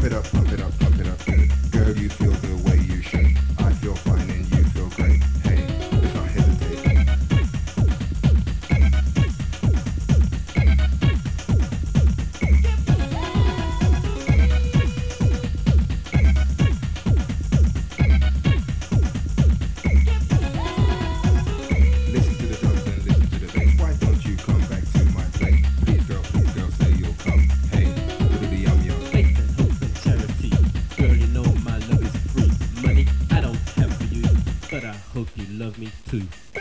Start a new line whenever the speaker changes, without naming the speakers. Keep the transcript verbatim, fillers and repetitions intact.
it up, pump it up, pump it up good. Girl, you feel the way you should. I feel fine and you feel great. Hey, let's not hesitate. Listen to the drums and listen to the bass. Why don't you come back to my place? Please, girl, please, girl, say you'll come. Hey, little yum yum.
Faith and hope and charity. Girl, you know my love is free. Money I don't have for you, but I hope you love me too.